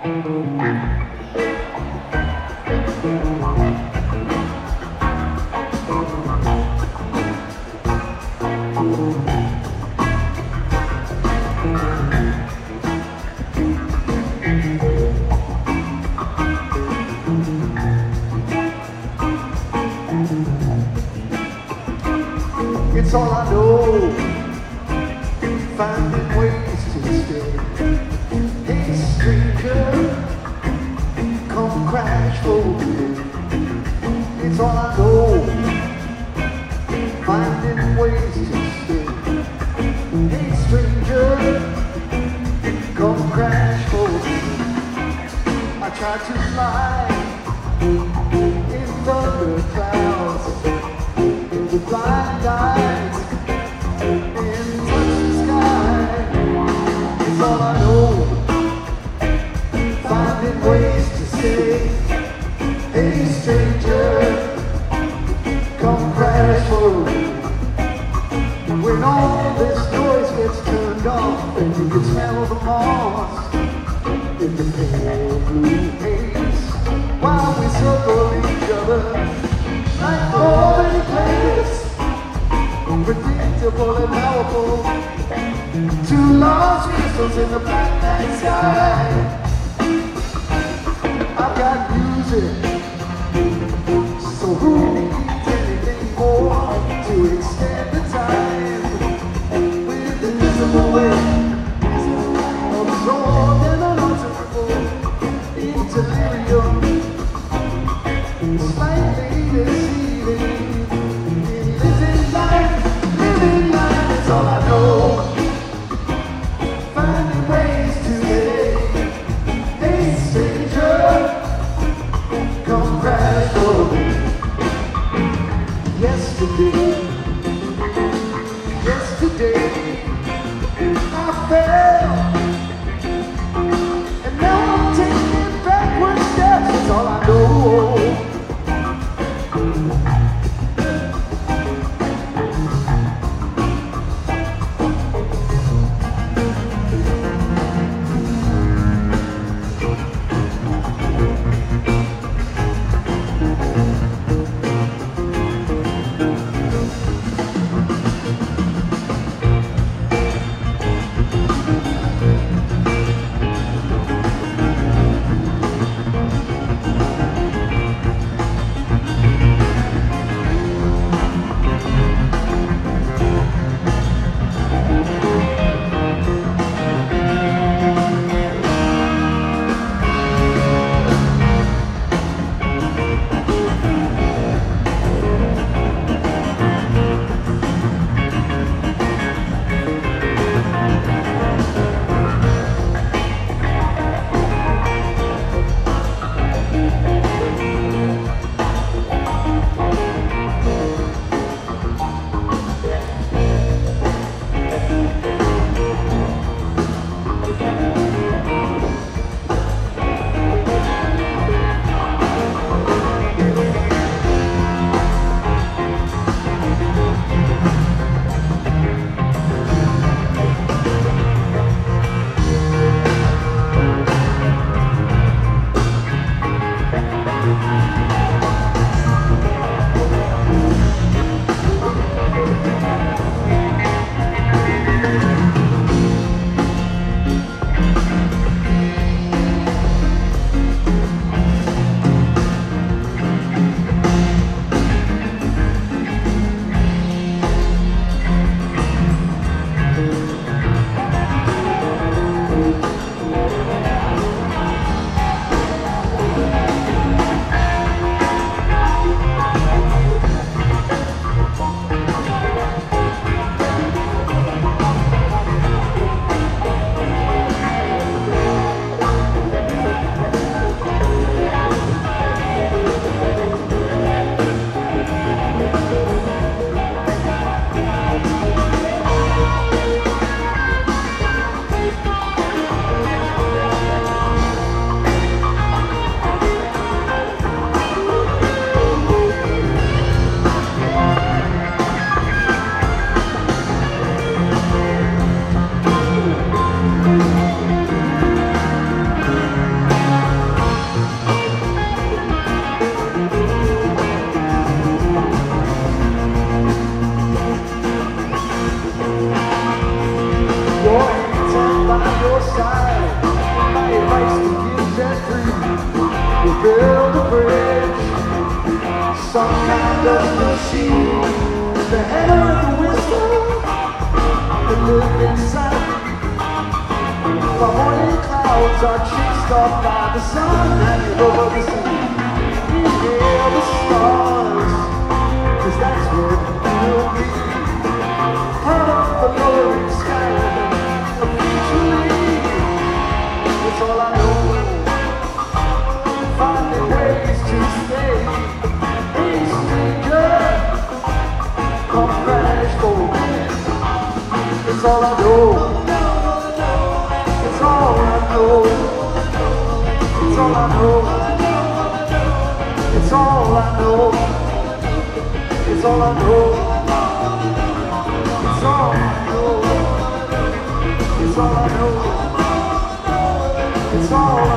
It's all I know, finding ways to stay. Hey stranger, come crash for me. It's all I know, finding ways to stay. Hey stranger, come crash for me. I try to fly in thunder clouds, in the blind eyes, and touch the sky. It's all I know, finding ways to say, hey stranger, come crash for me. When all this noise gets turned off and you can smell the moss in the pale blue haze, while we circle each other like falling players, unpredictable and powerful, two large crystals in the black night sky. I've got music, so who needs anything more to extend the time with invisible wind, absorbed and unalterable in delirium, slightly deceiving. Living life is all I know. Finding ways to live. build a bridge, some kind of machine, the hammer and the whistle that live inside me. While morning clouds are chased off by the sun and over the sea. We hail the stars, 'cause that's where we'll be. Part of the lowering sky, eventually. That's all I know. Finding ways to stay. Hey stranger, come crash for me. It's all I know. It's all I know. It's all I know. It's all I know. It's all I know. It's all I know. It's all I know. It's all